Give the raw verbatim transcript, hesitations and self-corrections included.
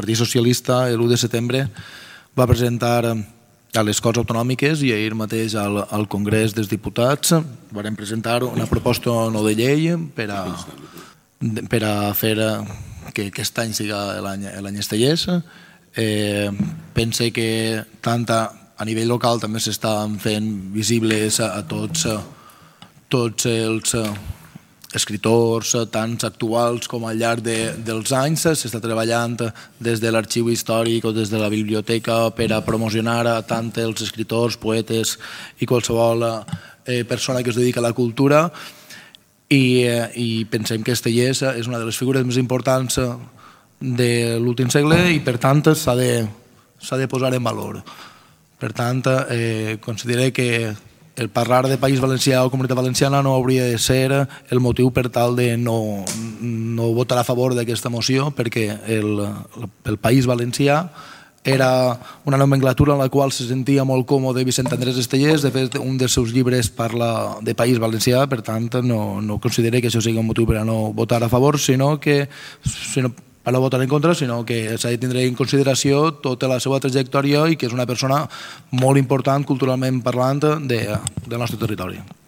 Partit Socialista l'u de setembre va presentar a les Corts Autonòmiques i ahir mateix al, al Congrés dels Diputats varen presentar una proposta no de llei per a, per a fer que aquest any siga l'any Estellés. Eh, pense que tant a, a nivell local també s'estan fent visibles a, a tots, tots els escriptors, tant actuals com al llarg de, dels anys. S'està treballant des de l'arxiu històric o des de la biblioteca per a promocionar a tant els escriptors, poetes i qualsevol eh, persona que es dedica a la cultura i, eh, i pensem que Estellés és una de les figures més importants de l'últim segle i per tant s'ha de, s'ha de posar en valor. Per tant, eh, considero que el parlar de País Valencià o Comunitat Valenciana no hauria de ser el motiu per tal de no, no votar a favor d'aquesta moció, perquè el, el País Valencià era una nomenclatura en la qual se sentia molt còmode Vicent Andrés Estellés. De fet, un dels seus llibres parla de País Valencià, per tant no, no considero que això sigui un motiu per a no votar a favor, sinó que sinó per no votar en contra, sinó que s'ha de tindre en consideració tota la seva trajectòria i que és una persona molt important culturalment parlant de, del nostre territori.